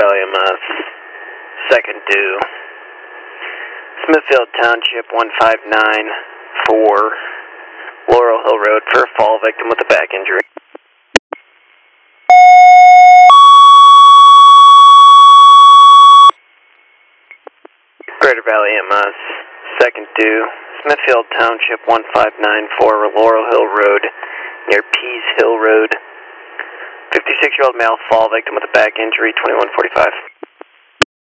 Valley, MS. Second due. Smithfield Township 1594, Laurel Hill Road for a fall victim with a back injury. Greater Valley, MS. Second due. Smithfield Township 1594, Laurel Hill Road near Pease Hill Road. 56-year-old male fall victim with a back injury, 2145.